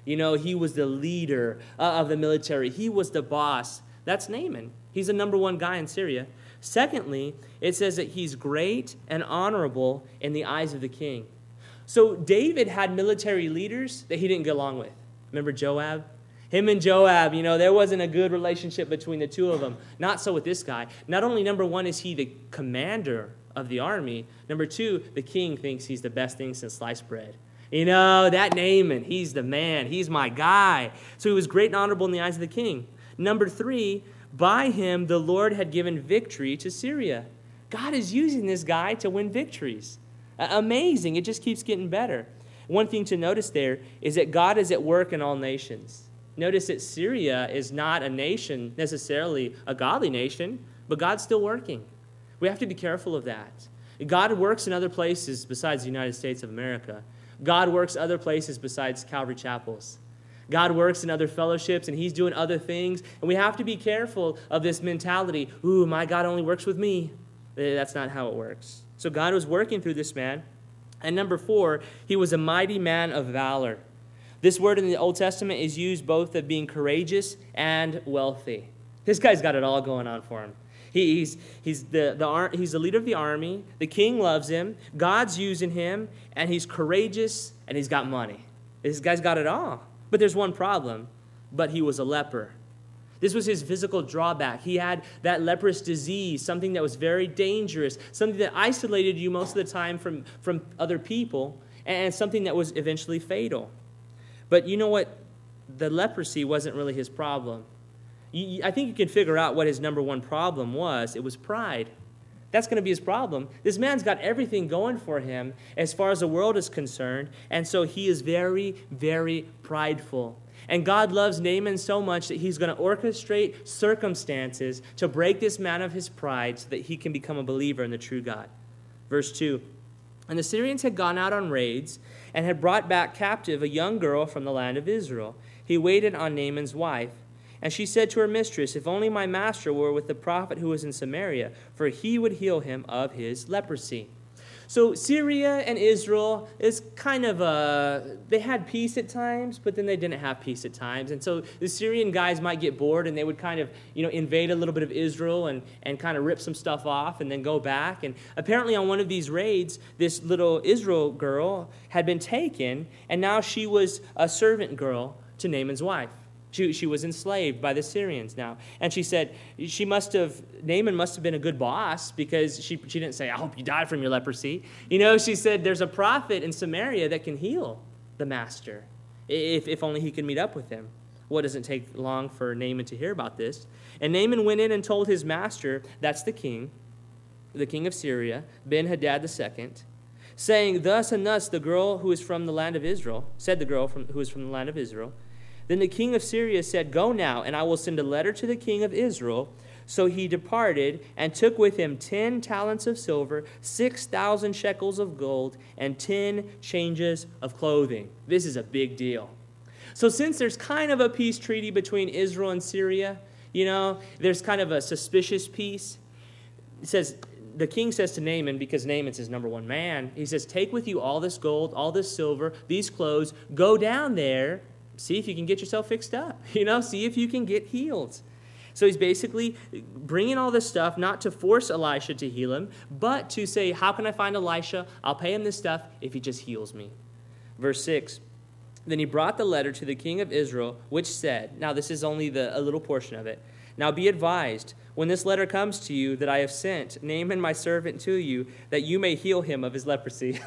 You know, he was the leader uh, of the military. He was the boss. That's Naaman. He's the number one guy in Syria. Secondly, it says that he's great and honorable in the eyes of the king. So David had military leaders that he didn't get along with. Remember Joab? Him and Joab, you know, there wasn't a good relationship between the two of them. Not so with this guy. Not only, number one, is he the commander of the army. Number two, the king thinks he's the best thing since sliced bread. You know, that Naaman, he's the man. He's my guy. So he was great and honorable in the eyes of the king. Number three, by him the Lord had given victory to Syria. God is using this guy to win victories. Uh, amazing. It just keeps getting better. One thing to notice there is that God is at work in all nations. Notice that Syria is not a nation, necessarily a godly nation, but God's still working. We have to be careful of that. God works in other places besides the United States of America. God works other places besides Calvary Chapels. God works in other fellowships, and he's doing other things. And we have to be careful of this mentality, ooh, my God only works with me. That's not how it works. So God was working through this man. And number four, he was a mighty man of valor. This word in the Old Testament is used both of being courageous and wealthy. This guy's got it all going on for him. He, he's he's the, the he's the leader of the army. The king loves him. God's using him, and he's courageous, and he's got money. This guy's got it all. But there's one problem. But he was a leper. This was his physical drawback. He had that leprous disease, something that was very dangerous, something that isolated you most of the time from, from other people, and something that was eventually fatal. But you know what? The leprosy wasn't really his problem. You, I think you can figure out what his number one problem was. It was pride. That's going to be his problem. This man's got everything going for him as far as the world is concerned, and so he is very, very prideful. And God loves Naaman so much that he's going to orchestrate circumstances to break this man of his pride so that he can become a believer in the true God. Verse two, and the Syrians had gone out on raids and had brought back captive a young girl from the land of Israel. He waited on Naaman's wife. And she said to her mistress, if only my master were with the prophet who was in Samaria, for he would heal him of his leprosy. So Syria and Israel is kind of a, they had peace at times, but then they didn't have peace at times. And so the Syrian guys might get bored and they would kind of, you know, invade a little bit of Israel and, and kind of rip some stuff off and then go back. And apparently on one of these raids, this little Israel girl had been taken, and now she was a servant girl to Naaman's wife. She, she was enslaved by the Syrians now. And she said, she must have, Naaman must have been a good boss because she, she didn't say, I hope you die from your leprosy. You know, she said, there's a prophet in Samaria that can heal the master, if, if only he can meet up with him. Well, it doesn't take long for Naaman to hear about this. And Naaman went in and told his master, that's the king, the king of Syria, Ben-Hadad the second, saying, thus and thus the girl who is from the land of Israel, said the girl from, who is from the land of Israel, then the king of Syria said, go now, and I will send a letter to the king of Israel. So he departed and took with him ten talents of silver, six thousand shekels of gold, and ten changes of clothing. This is a big deal. So since there's kind of a peace treaty between Israel and Syria, you know, there's kind of a suspicious peace. It says, the king says to Naaman, because Naaman's his number one man, he says, take with you all this gold, all this silver, these clothes, go down there, see if you can get yourself fixed up, you know, see if you can get healed. So he's basically bringing all this stuff, not to force Elisha to heal him, but to say, how can I find Elisha? I'll pay him this stuff if he just heals me. Verse six, then he brought the letter to the king of Israel, which said, now this is only the a little portion of it, now be advised, when this letter comes to you that I have sent Naaman my servant to you, that you may heal him of his leprosy.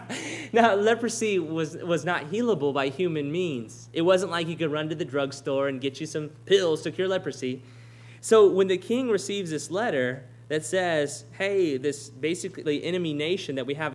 Now, leprosy was, was not healable by human means. It wasn't like you could run to the drugstore and get you some pills to cure leprosy. So when the king receives this letter that says, hey, this basically enemy nation that we have,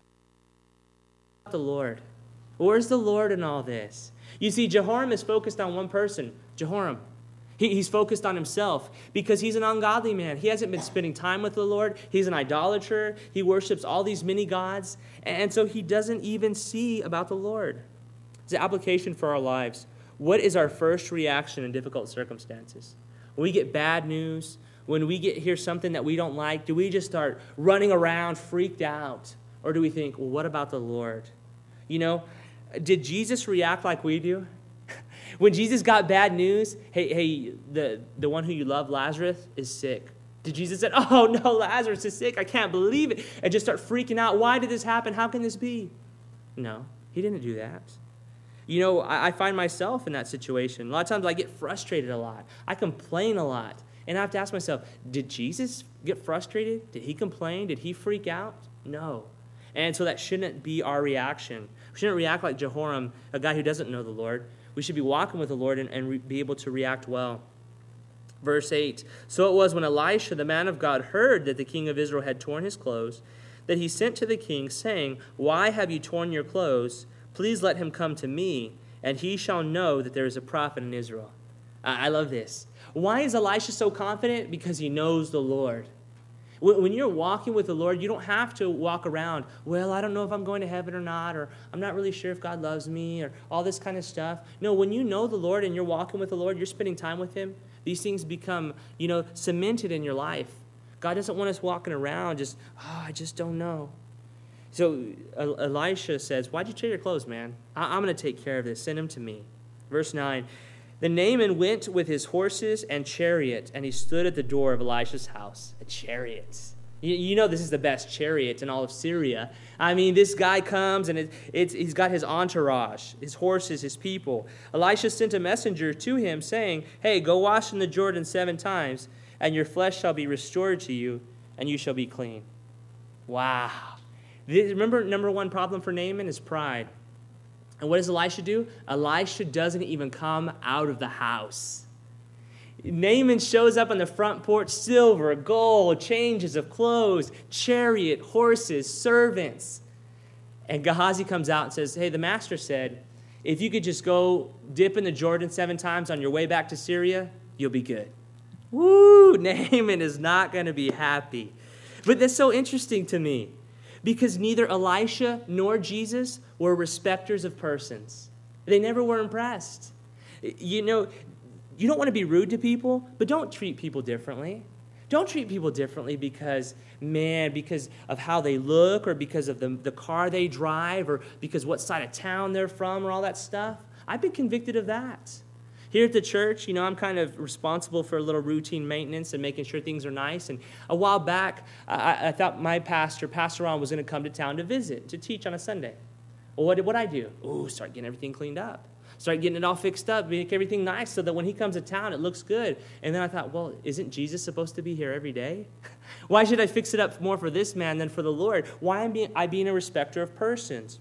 the Lord. Where's the Lord in all this? You see, Jehoram is focused on one person, Jehoram. He, he's focused on himself because he's an ungodly man. He hasn't been spending time with the Lord. He's an idolater. He worships all these many gods. And so he doesn't even see about the Lord. It's an application for our lives. What is our first reaction in difficult circumstances? When we get bad news, when we get hear something that we don't like, do we just start running around freaked out? Or do we think, well, what about the Lord? You know, did Jesus react like we do? When Jesus got bad news, hey, hey, the, the one who you love, Lazarus, is sick. Did Jesus say, oh, no, Lazarus is sick. I can't believe it. And just start freaking out. Why did this happen? How can this be? No, he didn't do that. You know, I, I find myself in that situation. A lot of times I get frustrated a lot. I complain a lot. And I have to ask myself, did Jesus get frustrated? Did he complain? Did he freak out? No. And so that shouldn't be our reaction. We shouldn't react like Jehoram, a guy who doesn't know the Lord. We should be walking with the Lord and, and re- be able to react well. Verse eight, so it was when Elisha, the man of God, heard that the king of Israel had torn his clothes, that he sent to the king, saying, why have you torn your clothes? Please let him come to me, and he shall know that there is a prophet in Israel. I, I love this. Why is Elisha so confident? Because he knows the Lord. When you're walking with the Lord, you don't have to walk around, well, I don't know if I'm going to heaven or not, or I'm not really sure if God loves me, or all this kind of stuff. No, when you know the Lord and you're walking with the Lord, you're spending time with him, these things become, you know, cemented in your life. God doesn't want us walking around just, oh, I just don't know. So Elisha says, why'd you trade your clothes, man? I- I'm going to take care of this. Send him to me. Verse nine, then Naaman went with his horses and chariot, and he stood at the door of Elisha's house. A chariot. You, you know this is the best chariot in all of Syria. I mean, this guy comes, and it, it's, he's got his entourage, his horses, his people. Elisha sent a messenger to him, saying, hey, go wash in the Jordan seven times, and your flesh shall be restored to you, and you shall be clean. Wow. This, remember, number one problem for Naaman is pride. And what does Elisha do? Elisha doesn't even come out of the house. Naaman shows up on the front porch, silver, gold, changes of clothes, chariot, horses, servants. And Gehazi comes out and says, hey, the master said, if you could just go dip in the Jordan seven times on your way back to Syria, you'll be good. Woo! Naaman is not going to be happy. But that's so interesting to me, because neither Elisha nor Jesus were respecters of persons. They never were impressed. You know, you don't want to be rude to people, but don't treat people differently. Don't treat people differently because, man, because of how they look, or because of the, the car they drive, or because what side of town they're from, or all that stuff. I've been convicted of that. Here at the church, you know, I'm kind of responsible for a little routine maintenance and making sure things are nice. And a while back, I, I thought my pastor, Pastor Ron, was going to come to town to visit, to teach on a Sunday. Well, what did what I do? Oh, start getting everything cleaned up. Start getting it all fixed up, make everything nice so that when he comes to town, it looks good. And then I thought, well, isn't Jesus supposed to be here every day? Why should I fix it up more for this man than for the Lord? Why am I being a respecter of persons?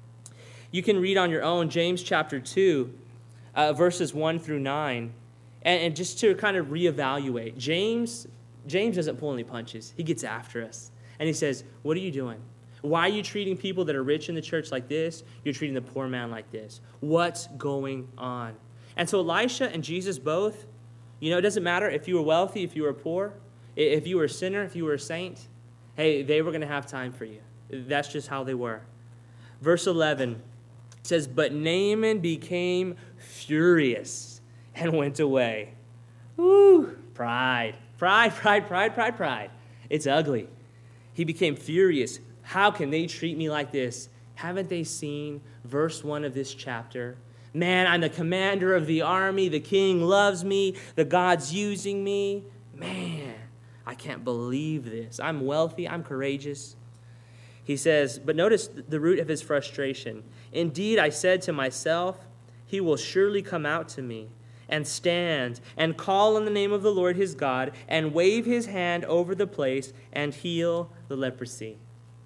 You can read on your own James chapter two, uh, verses one through nine, and, and just to kind of reevaluate. James, James doesn't pull any punches. He gets after us. And he says, what are you doing? Why are you treating people that are rich in the church like this? You're treating the poor man like this. What's going on? And so Elisha and Jesus both, you know, it doesn't matter if you were wealthy, if you were poor, if you were a sinner, if you were a saint. Hey, they were going to have time for you. That's just how they were. Verse eleven says, but Naaman became furious and went away. Woo! Pride. Pride, pride, pride, pride, pride. It's ugly. He became furious. How can they treat me like this? Haven't they seen verse one of this chapter? Man, I'm the commander of the army. The king loves me. The God's using me. Man, I can't believe this. I'm wealthy. I'm courageous. He says, but notice the root of his frustration. Indeed, I said to myself, he will surely come out to me and stand and call on the name of the Lord his God and wave his hand over the place and heal the leprosy.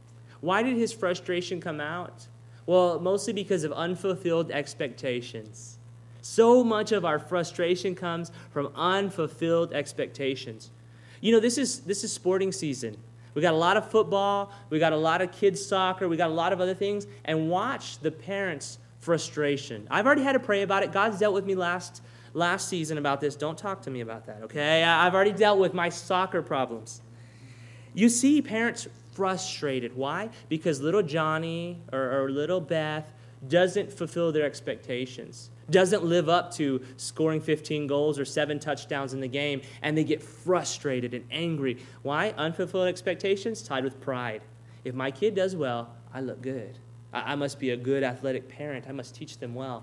Why did his frustration come out? Well, mostly because of unfulfilled expectations. So much of our frustration comes from unfulfilled expectations. You know, this is this is sporting season. We got a lot of football, we got a lot of kids soccer, we got a lot of other things, and watch the parents' frustration. I've already had to pray about it. God's dealt with me last last season about this. Don't talk to me about that, okay? I've already dealt with my soccer problems. You see parents frustrated. Why? Because little Johnny or, or little Beth doesn't fulfill their expectations, doesn't live up to scoring fifteen goals or seven touchdowns in the game, and they get frustrated and angry. Why? Unfulfilled expectations tied with pride. If my kid does well, I look good. I, I must be a good athletic parent. I must teach them well.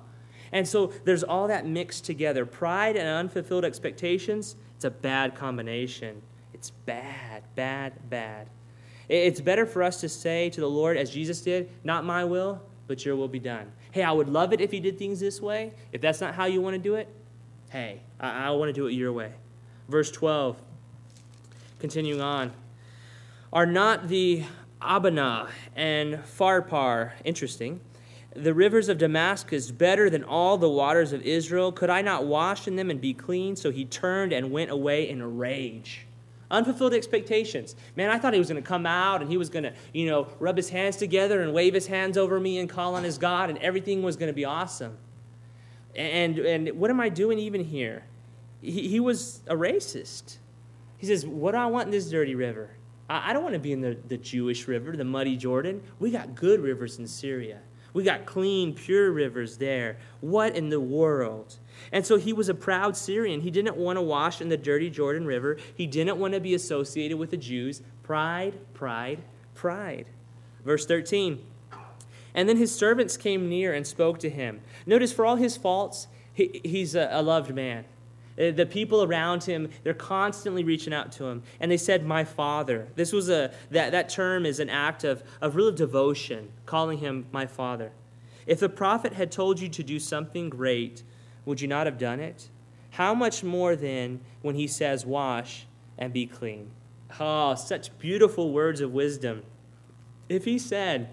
And so there's all that mixed together. Pride and unfulfilled expectations, it's a bad combination. It's bad, bad, bad. It's better for us to say to the Lord, as Jesus did, not my will, but your will be done. Hey, I would love it if you did things this way. If that's not how you want to do it, hey, I, I want to do it your way. Verse twelve, continuing on. Are not the Abana and Pharpar, interesting, the rivers of Damascus better than all the waters of Israel? Could I not wash in them and be clean? So he turned and went away in a rage. Unfulfilled expectations. Man, I thought he was going to come out and he was going to, you know, rub his hands together and wave his hands over me and call on his God, and everything was going to be awesome. And and what am I doing even here? He, he was a racist. He says, what do I want in this dirty river? I, I don't want to be in the, the Jewish river, the muddy Jordan. We got good rivers in Syria. We got clean, pure rivers there. What in the world? And so he was a proud Syrian. He didn't want to wash in the dirty Jordan River. He didn't want to be associated with the Jews. Pride, pride, pride. Verse thirteen. And then his servants came near and spoke to him. Notice, for all his faults, he, he's a, a loved man. The people around him, they're constantly reaching out to him. And they said, my father. This was a, that, that term is an act of, of real devotion, calling him my father. If the prophet had told you to do something great, would you not have done it? How much more then when he says, wash and be clean? Oh, such beautiful words of wisdom. If he said,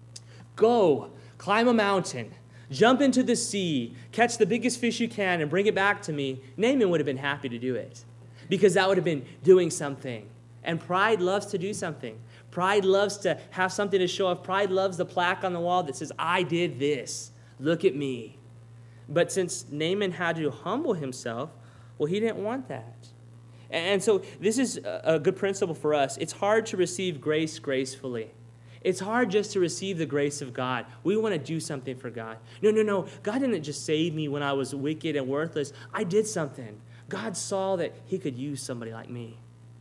go, climb a mountain, jump into the sea, catch the biggest fish you can, and bring it back to me, Naaman would have been happy to do it, because that would have been doing something. And pride loves to do something. Pride loves to have something to show off. Pride loves the plaque on the wall that says, I did this. Look at me. But since Naaman had to humble himself, well, he didn't want that. And so this is a good principle for us. It's hard to receive grace gracefully. It's hard just to receive the grace of God. We want to do something for God. No, no, no. God didn't just save me when I was wicked and worthless. I did something. God saw that he could use somebody like me.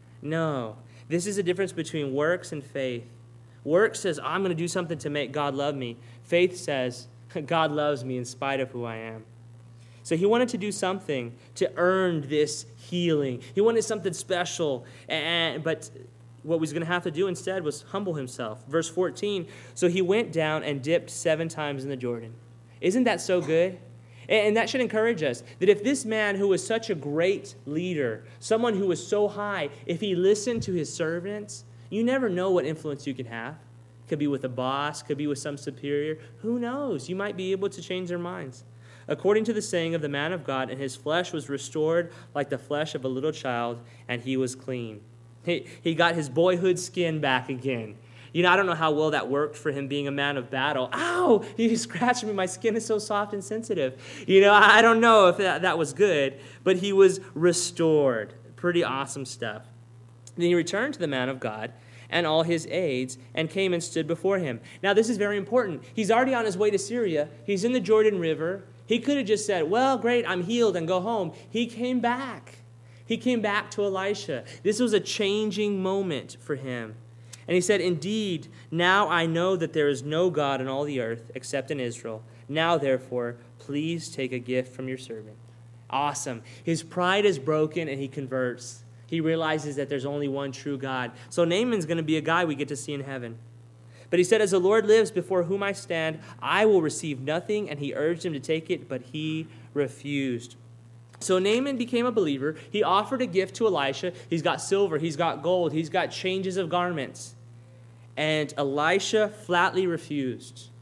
No. This is the difference between works and faith. Work says, I'm going to do something to make God love me. Faith says, God loves me in spite of who I am. So he wanted to do something to earn this healing. He wanted something special, and but what he was going to have to do instead was humble himself. Verse fourteen, so he went down and dipped seven times in the Jordan. Isn't that so good? And that should encourage us, that if this man who was such a great leader, someone who was so high, if he listened to his servants, you never know what influence you can have. Could be with a boss, could be with some superior. Who knows? You might be able to change their minds. According to the saying of the man of God, and his flesh was restored like the flesh of a little child, and he was clean. He, he got his boyhood skin back again. You know, I don't know how well that worked for him being a man of battle. Ow! He scratched me. My skin is so soft and sensitive. You know, I don't know if that, that was good, but he was restored. Pretty awesome stuff. Then he returned to the man of God and all his aides and came and stood before him. Now, this is very important. He's already on his way to Syria. He's in the Jordan River. He could have just said, well, great, I'm healed, and go home. He came back. He came back to Elisha. This was a changing moment for him. And he said, indeed, now I know that there is no God in all the earth except in Israel. Now, therefore, please take a gift from your servant. Awesome. His pride is broken and he converts. He realizes that there's only one true God. So Naaman's going to be a guy we get to see in heaven. But he said, as the Lord lives before whom I stand, I will receive nothing. And he urged him to take it, but he refused. So Naaman became a believer. He offered a gift to Elisha. He's got silver. He's got gold. He's got changes of garments. And Elisha flatly refused.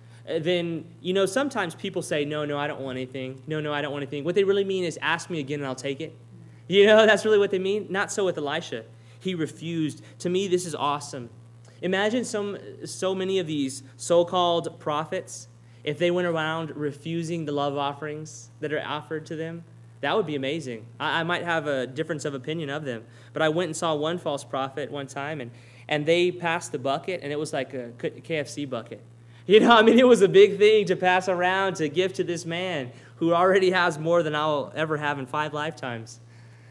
Then, you know, sometimes people say, no, no, I don't want anything. No, no, I don't want anything. What they really mean is ask me again and I'll take it. You know, that's really what they mean. Not so with Elisha. He refused. To me, this is awesome. Imagine some, so many of these so-called prophets, if they went around refusing the love offerings that are offered to them. That would be amazing. I, I might have a difference of opinion of them. But I went and saw one false prophet one time, and, and they passed the bucket, and it was like a K F C bucket. You know, I mean, it was a big thing to pass around to give to this man who already has more than I'll ever have in five lifetimes.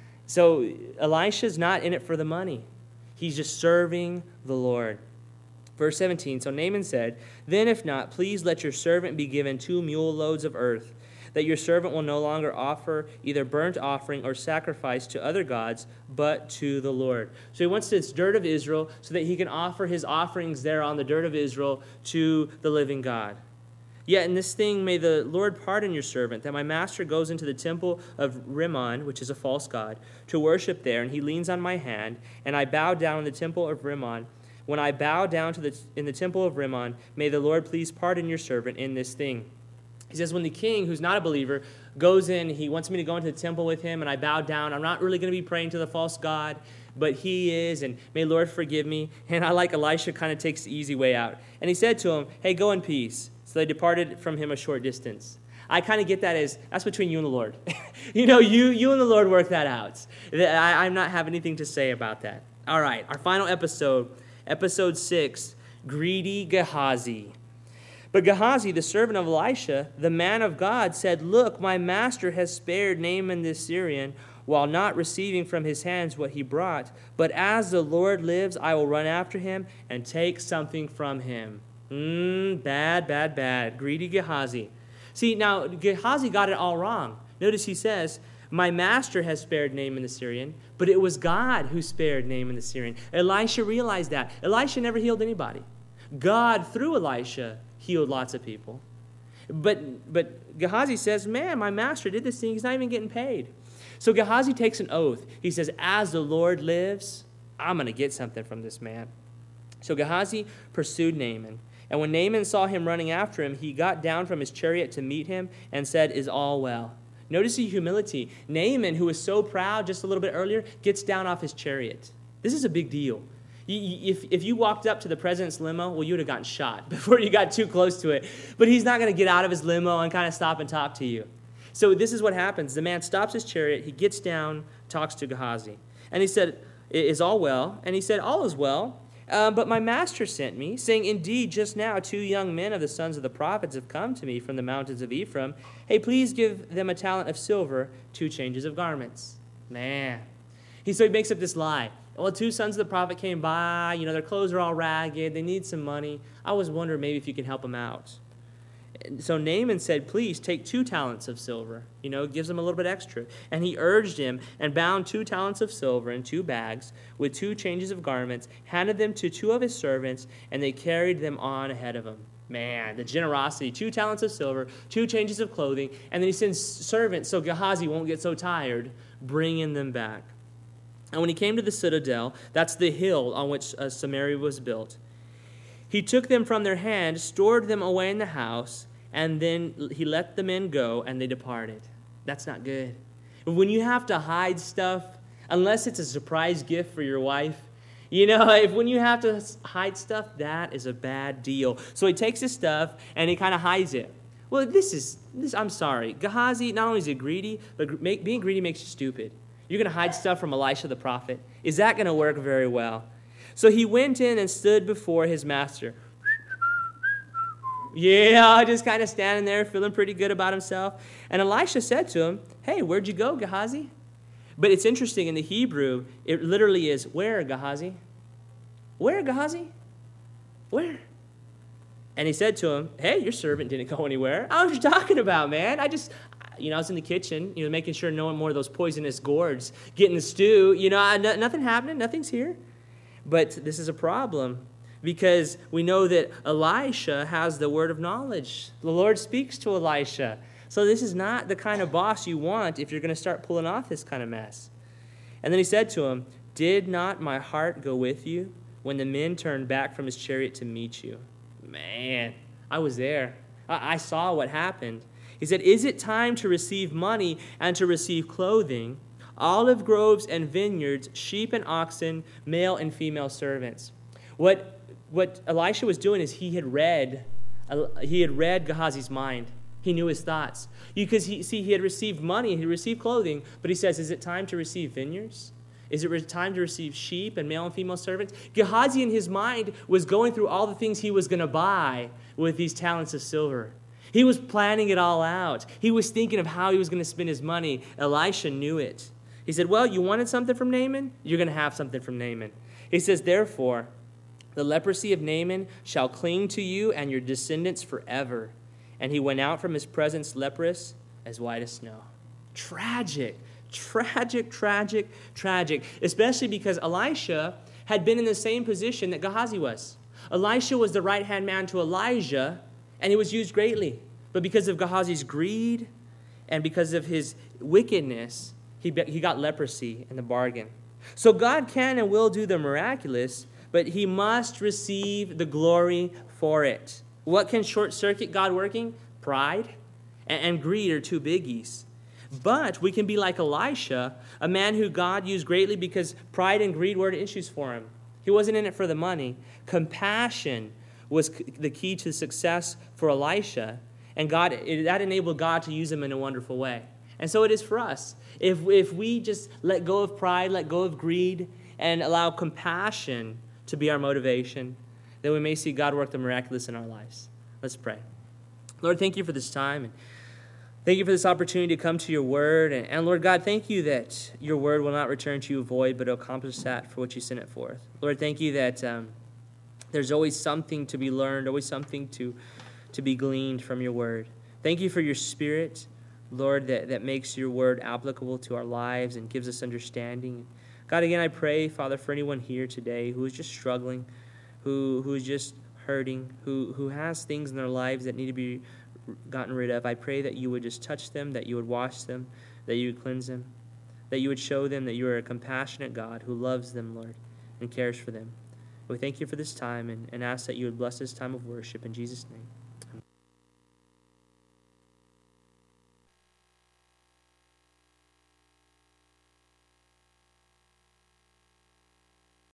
So Elisha's not in it for the money. He's just serving the Lord. Verse seventeen, so Naaman said, then if not, please let your servant be given two mule loads of earth, that your servant will no longer offer either burnt offering or sacrifice to other gods, but to the Lord. So he wants this dirt of Israel so that he can offer his offerings there on the dirt of Israel to the living God. Yet in this thing may the Lord pardon your servant, that my master goes into the temple of Rimmon, which is a false god, to worship there, and he leans on my hand, and I bow down in the temple of Rimmon. When I bow down to the in the temple of Rimmon, may the Lord please pardon your servant in this thing. He says, when the king, who's not a believer, goes in, he wants me to go into the temple with him, and I bow down. I'm not really going to be praying to the false god, but he is, and may Lord forgive me. And I, like Elisha, kind of takes the easy way out. And he said to him, hey, go in peace. So they departed from him a short distance. I kind of get that as, that's between you and the Lord. you know, you you and the Lord work that out. I, I'm not have anything to say about that. All right, our final episode, episode six, greedy Gehazi. But Gehazi, the servant of Elisha, the man of God, said, look, my master has spared Naaman the Syrian, while not receiving from his hands what he brought. But as the Lord lives, I will run after him and take something from him. Mmm, bad, bad, bad. Greedy Gehazi. See, now, Gehazi got it all wrong. Notice he says, my master has spared Naaman the Syrian, but it was God who spared Naaman the Syrian. Elisha realized that. Elisha never healed anybody. God, through Elisha, healed lots of people. But but Gehazi says, man, my master did this thing. He's not even getting paid. So Gehazi takes an oath. He says, as the Lord lives, I'm going to get something from this man. So Gehazi pursued Naaman. And when Naaman saw him running after him, he got down from his chariot to meet him and said, is all well? Notice the humility. Naaman, who was so proud just a little bit earlier, gets down off his chariot. This is a big deal. If, if you walked up to the president's limo, well, you would have gotten shot before you got too close to it. But he's not going to get out of his limo and kind of stop and talk to you. So this is what happens. The man stops his chariot. He gets down, talks to Gehazi. And he said, is all well? And he said, all is well. Uh, but my master sent me, saying, indeed, just now two young men of the sons of the prophets have come to me from the mountains of Ephraim. Hey, please give them a talent of silver, two changes of garments. Man. He, so he makes up this lie. Well, two sons of the prophet came by. You know, their clothes are all ragged. They need some money. I was wondering maybe if you can help them out. So Naaman said, please take two talents of silver. You know, gives him a little bit extra. And he urged him and bound two talents of silver in two bags with two changes of garments, handed them to two of his servants, and they carried them on ahead of him. Man, the generosity. Two talents of silver, two changes of clothing, and then he sends servants so Gehazi won't get so tired, bringing them back. And when he came to the citadel, that's the hill on which uh, Samaria was built, he took them from their hand, stored them away in the house, and then he let the men go, and they departed. That's not good. When you have to hide stuff, unless it's a surprise gift for your wife, you know, if when you have to hide stuff, that is a bad deal. So he takes his stuff, and he kind of hides it. Well, this is, this. I'm sorry. Gehazi, not only is he greedy, but make, being greedy makes you stupid. You're going to hide stuff from Elisha the prophet. Is that going to work very well? So he went in and stood before his master. Yeah, just kind of standing there, feeling pretty good about himself. And Elisha said to him, hey, where'd you go, Gehazi? But it's interesting, in the Hebrew, it literally is, where, Gehazi? Where, Gehazi? Where? And he said to him, hey, your servant didn't go anywhere. I was you talking about, man. I just... You know, I was in the kitchen, you know, making sure no more of those poisonous gourds get in the stew. You know, I, nothing happening, nothing's here. But this is a problem because we know that Elisha has the word of knowledge. The Lord speaks to Elisha. So this is not the kind of boss you want if you're going to start pulling off this kind of mess. And then he said to him, did not my heart go with you when the men turned back from his chariot to meet you? Man, I was there. I, I saw what happened. He said, is it time to receive money and to receive clothing, olive groves and vineyards, sheep and oxen, male and female servants? What what Elisha was doing is he had read, he had read Gehazi's mind. He knew his thoughts. Because he see he had received money, he received clothing, but he says, is it time to receive vineyards? Is it time to receive sheep and male and female servants? Gehazi in his mind was going through all the things he was going to buy with these talents of silver. He was planning it all out. He was thinking of how he was going to spend his money. Elisha knew it. He said, well, you wanted something from Naaman? You're going to have something from Naaman. He says, therefore, The leprosy of Naaman shall cling to you and your descendants forever. And he went out from his presence leprous as white as snow. Tragic, tragic, tragic, tragic. Especially because Elisha had been in the same position that Gehazi was. Elisha was the right-hand man to Elijah, and he was used greatly. But because of Gehazi's greed and because of his wickedness, he, he got leprosy in the bargain. So God can and will do the miraculous, but he must receive the glory for it. What can short-circuit God working? Pride and, and greed are two biggies. But we can be like Elisha, a man who God used greatly because pride and greed were issues for him. He wasn't in it for the money. Compassion was the key to success for Elisha, and God it, that enabled God to use him in a wonderful way. And so it is for us. If, if we just let go of pride, let go of greed, and allow compassion to be our motivation, then we may see God work the miraculous in our lives. Let's pray. Lord, thank you for this time, and thank you for this opportunity to come to your word. And, and Lord God, thank you that your word will not return to you void, but will accomplish that for what you sent it forth. Lord, thank you that um, there's always something to be learned, always something to, to be gleaned from your word. Thank you for your Spirit, Lord, that, that makes your word applicable to our lives and gives us understanding. God, again, I pray, Father, for anyone here today who is just struggling, who who is just hurting, who, who has things in their lives that need to be gotten rid of. I pray that you would just touch them, that you would wash them, that you would cleanse them, that you would show them that you are a compassionate God who loves them, Lord, and cares for them. We thank you for this time and, and ask that you would bless this time of worship in Jesus' name.